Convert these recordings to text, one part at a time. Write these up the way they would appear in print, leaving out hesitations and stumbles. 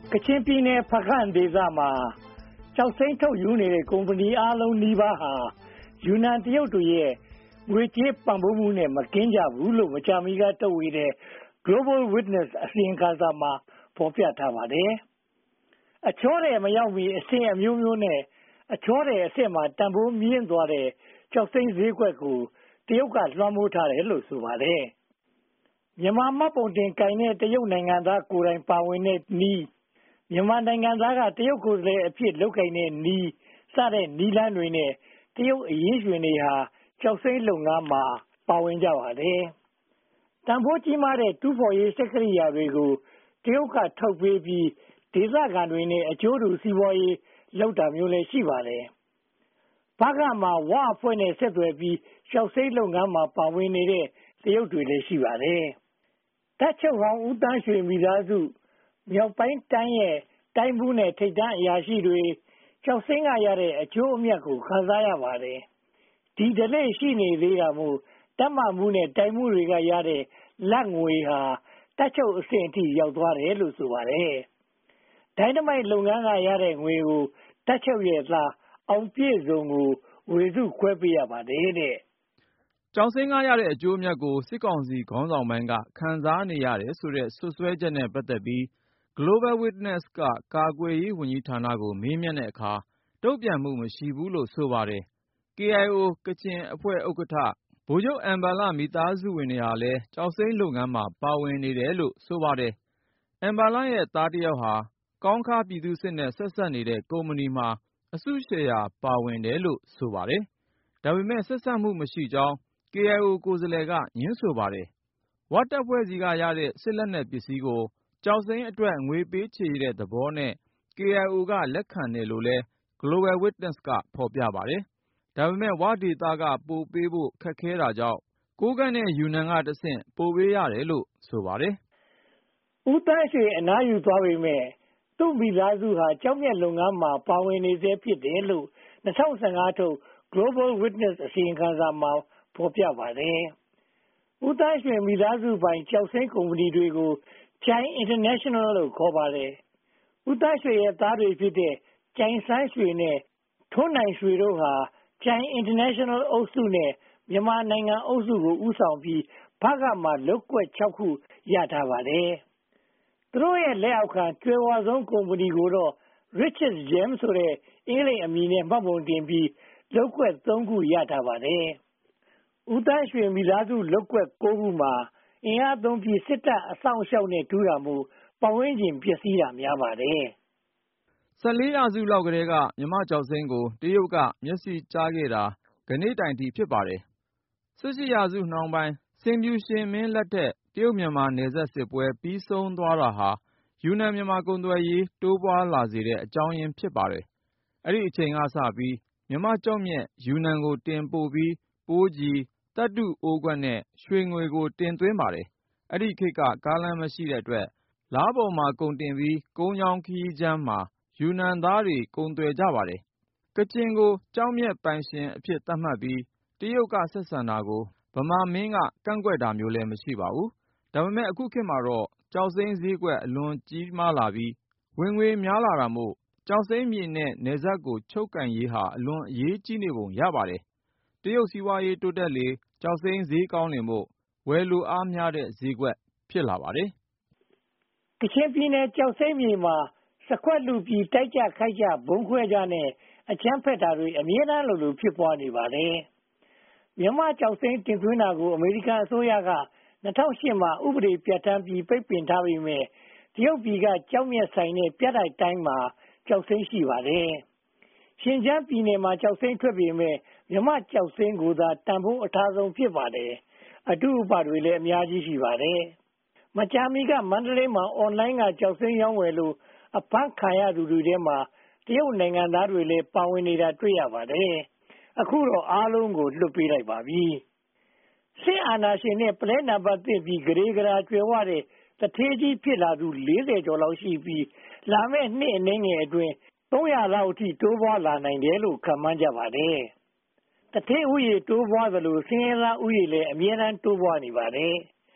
ကချင်ပြည်နယ်ဖားကန့်ဒေသမှာကျောက်စိမ်းထုတ်ယူနေတဲ့ကုမ္ပဏီအားလုံးနီးပါးဟာယူနန်တရုတ်တွေရဲ့ငွေကြေးပံ့ပိုးမှုနဲ့မကင်းကြဘူးလို့မကြာမီကထုတ်ဝေတဲ့ Global Witness အစီရင်ခံစာမှာဖော်ပြထားပါတယ်။အချောတဲ့မရောက်မီအဆင့်အမျိုးမျိုးနဲ့အချောတဲ့အဆင့်မှာတန်ဖိုးမြင့်သွားတဲ့ကျောက်စိမ်းဈေးကွက်ကိုတရုတ်ကလွှမ်းမိုးထားတယ်လို့ဆိုပါတယ်။မြန်မာမှတ်ပုံတင်ကိုင်တဲ့တရုတ်နိုင်ငံသားကိုယ်တိုင်ပါဝင်တဲ့နည်းမြန်မာနိုင်ငံသားကတရုတ်ကိုယ်စားလှယ်အဖြစ်လုပ်ကိုင်တဲ့နည်းစတဲ့နည်းလမ်းတွေနဲ့တရုတ်အရင်းရှင်တွေဟာကျောက်စိမ်းလုပ်ငန်းမှာပါဝင်ကြပါတယ်။တန်ဖိုးကြီးမားတဲ့တူးဖော်ရေးစက်ကိရိယာတွေကိုတရုတ်ကထုတ်ပေးပြီးဒေသခံတွေနဲ့အကျိုးတူစီးပွားရေးလုပ်တာမျိုးလည်းရှိပါတယ်။ဖားကန့်မှာဝအဖွဲ့နဲ့ဆက်သွယ်ပြီးကျောက်စိမ်းလုပ်ငန်းမှာပါဝင်နေတဲ့တရုတ်တွေလည်းရှိပါတယ်။တပ်ချုပ်ဟောင်းဦးတန်းရွှေမိသားစုမြောက်ပိုင်းတိုင်းရဲ့တိုင်းမှုနဲ့ထိပ်တန်းအရာရှိတွေကျောက်စိမ်းကရတဲ့အကျိုးအမြတ်ကိုခံစားရပါတယ်။ဒီဒလေရှိနေသေးတာမို့တပ်မမှုနဲ့တိုင်းမှုတွေကရတဲ့လက်ငွေဟာတပ်ချုပ်အဆင့်အထိရောက်သွားတယ်လို့ဆိုပါတယ်။ဒိုင်းနမိုက်လုပ်ငန်းကရတဲ့ငွေကိုတပ်ချုပ်ရဲ့သားအောင်ပြည့်စုံကိုဝေစုခွဲပေးရပါတယ်တဲ့။ကျောက်စိမ်းကရတဲ့အကျိုးအမြတ်ကိုစစ်ကောင်စီခေါင်းဆောင်ပိုင်းကခံစားနေရတယ်ဆိုတဲ့စွပ်စွဲချက်နဲ့ပတ်သက်ပြီး Global Witness ကကာကွယ်ရေးဝန်ကြီးဌာနကိုမေးမြန်းတဲ့အခါတုံ့ပြန်မှုမရှိဘူးလို့ဆိုပါတယ်။ KIO ကချင်အဖွဲ့ဥက္ကဋ္ဌဗိုလ်ချုပ်အမ်ဘန်လမိသားစုဝင်တွေဟာလည်းကျောက်စိမ်းလုပ်ငန်းမှာပါဝင်နေတယ်လို့ဆိုပါတယ်။အမ်ဘန်လရဲ့သားတစ်ယောက်ဟာကောင်းခါးပြည်သူ့စစ်နဲ့ဆက်စပ်နေတဲ့ကုမ္ပဏီမှာအစုရှယ်ယာပါဝင်တယ်လို့ဆိုပါတယ်။ဒါပေမဲ့ဆက်စပ်မှုမရှိကြောင်း KIO ကိုယ်စားလှယ်ကငြင်းဆိုပါတယ်။ဝတပ်ဖွဲ့စီကရတဲ့စစ်လက်နက်ပစ္စည်းကိုကျောက်စိမ်းအတွက်ငွေပေးချေတဲ့သဘောနဲ့ KIO ကလက်ခံတယ်လို့လည်း Global Witness ကဖော်ပြပါတယ်။ဒါပေမဲ့ဝဒေသကပို့ပေးဖို့ခက်ခဲတာကြောင့်ကိုးကန့်နဲ့ယူနန်ကတဆင့်ပို့ပေးရတယ်လို့ဆိုပါတယ်။ဦးတန်းရွှေအနားယူသွားပေမဲ့သူ့မိသားစုဟာကျောက်မျက်လုပ်ငန်းမှာပါဝင်နေသေးဖြစ်တယ်လို့2015ထုတ် Global Witness အစီရင်ခံစာမှာဖော်ပြပါတယ်။ဦးတန်းရွှေမိသားစုပိုင်ကျောက်စိမ်းကုမ္ပဏီတွေကို China International လို့ခေါ်ပါတယ်။ဦးတန်းရွှေရဲ့သားတွေဖြစ်တဲ့ကျိုင်ဆန်းရွှေနဲ့ထွန်းနိုင်ရွှေတို့ဟာ China International အုပ်စုနဲ့မြန်မာနိုင်ငံအုပ်စုကိုဦးဆောင်ပြီးဖားကန့်မှာလုပ်ကွက်6ခုရထားပါတယ်။သူတို့ရဲ့လက်အောက်ခံကျွယ်ဝဆုံးကုမ္ပဏီကိုတော့ Richard Gem ဆိုတဲ့အင်္ဂလိပ်အမည်နဲ့မှတ်ပုံတင်ပြီးလုပ်ကွက်3ခုရထားပါတယ်။ဦးတန်းရွှေမိသားစုလုပ်ကွက်9ခုမှာအင်အားသုံးပြီးစစ်တပ်အစောင့်အရှောက်နဲ့ထူးတာမို့ပတ်ဝန်းကျင်ပျက်စီးတာများပါတယ်။14ရာစုလောက်ကတည်းကမြန်မာကျောက်စိမ်းကိုတရုတ်ကမျက်စိကြားခဲ့တာကနေ့တိုင်ထိဖြစ်ပါတယ်။18ရာစုနှောင်းပိုင်းစင်ဖြူရှင်မင်းလက်ထက်တရုတ်မြန်မာနယ်စပ်စစ်ပွဲပြီးဆုံးသွားတာဟာယူနန်မြန်မာကုန်သွယ်ရေးတိုးပွားလာစေတဲ့အကြောင်းရင်းဖြစ်ပါတယ်။အဲဒီအချိန်ကစပြီးမြန်မာကျောက်မျက်ယူနန်ကိုတင်ပို့ပြီးပိုးကြီးသတ္တုအိုးကွက်နဲ့ရွှေငွေကိုတင်သွင်းပါတယ်။အဲဒီခေတ်ကကားလမ်းမရှိတဲ့အတွက်လားပေါ်မှာကုန်တင်ပြီးကုန်းကြောင်းခရီးချမ်းမှာယူနန်သားတွေကုန်သွယ်ကြပါတယ်။ကချင်ကိုကျောက်မျက်ပိုင်ရှင်အဖြစ်သတ်မှတ်ပြီးတရုတ်ကဆက်ဆံတာကိုဗမာမင်းကကန့်ကွက်တာမျိုးလည်းမရှိပါဘူး။ဒါပေမဲ့အခုခေတ်မှာတော့ကျောက်စိမ်းဈေးကွက်အလွန်ကြီးမားလာပြီးဝင်ငွေများလာတာမို့ကျောက်စိမ်းမြေနဲ့နယ်စပ်ကိုချုပ်ကိုင်ရေးဟာအလွန်အရေးကြီးနေပုံရပါတယ်။တရုတ်စီးပွားရေးတိုးတက်လေကျောက်စိမ်းဈေးကောင်းလေမို့ဝယ်လိုအားများတဲ့ဈေးကွက်ဖြစ်လာပါတယ်။ကချင်ပြည်နယ်ကျောက်စိမ်းမြေမှာစကွက်လူပြီးတိုက်ကြခိုက်ကြဘုံခွဲကြနဲ့အကြမ်းဖက်တာတွေအမြဲတမ်းလိုဖြစ်ပွားနေပါတယ်။မြန်မာကျောက်စိမ်းတင်သွင်းတာကိုအမေရိကန်အစိုးရက2008မှာဥပဒေပြဋ္ဌာန်းပြီးပိတ်ပင်ထားပေမဲ့တရုတ်ပြည်ကကျောက်မျက်ဆိုင်နဲ့ပြတိုက်တိုင်းမှာကျောက်စိမ်းရှိပါတယ်။ရှင်ကျန်းပြည်နယ်မှာကျောက်စိမ်းထွက်ပေမဲ့မြန်မာကျောက်စိမ်းကိုသာတန်ဖိုးအထားဆုံးဖြစ်ပါတယ်။အတုအပတွေလည်းအများကြီးရှိပါတယ်။မကြာမီကမန္တလေးမှာအွန်လိုင်းကကျောက်စိမ်းရောင်းဝယ်လို့အဖမ်းခံရသူတွေထဲမှာတရုတ်နိုင်ငံသားတွေလည်းပါဝင်နေတာတွေ့ရပါတယ်။အခုတော့အားလုံးကိုလွတ်ပေးလိုက်ပါပြီ။စစ်အာဏာရှင်နဲ့ပလဲနံပါတ်သစ်ပြီးဂရေဂရာကျွယ်ဝတဲ့တထေးကြီးဖြစ်လာသူ40ကျော်လောက်ရှိပြီးလာမယ့်နှစ်အနည်းငယ်အတွင်း300လောက်အထိတိုးပွားလာနိုင်တယ်လို့ခန့်မှန်းကြပါတယ်။တထေးဥယေတိုးပွားသလိုဆင်းရဲသားဥယေလည်းအမြဲတမ်းတိုးပွားနေပါတယ်။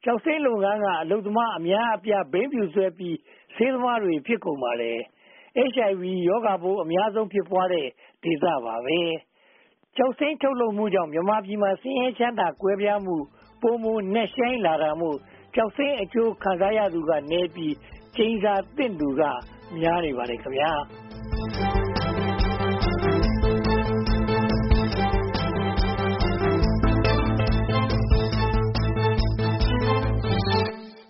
ကျောက်စိမ်းလုပ်ငန်းကအလုပ်သမားအများအပြားဘိန်းဖြူဆွဲပြီးဆေးသမားတွေဖြစ်ကုန်ပါတယ်။ HIV ရောဂါပိုးအများဆုံးဖြစ်ပွားတဲ့ဒေသပါပဲ။ကျောက်စိမ်းထုတ်လုပ်မှုကြောင့်မြန်မာပြည်မှာဆင်းရဲချမ်းသာကွဲပြားမှုပိုမိုနက်ရှိုင်းလာတာမို့ကျောက်စိမ်းအကျိုးခံစားရသူကနည်းပြီးကျိန်းစာသင့်သူကများနေပါတယ်ခင်ဗျာ။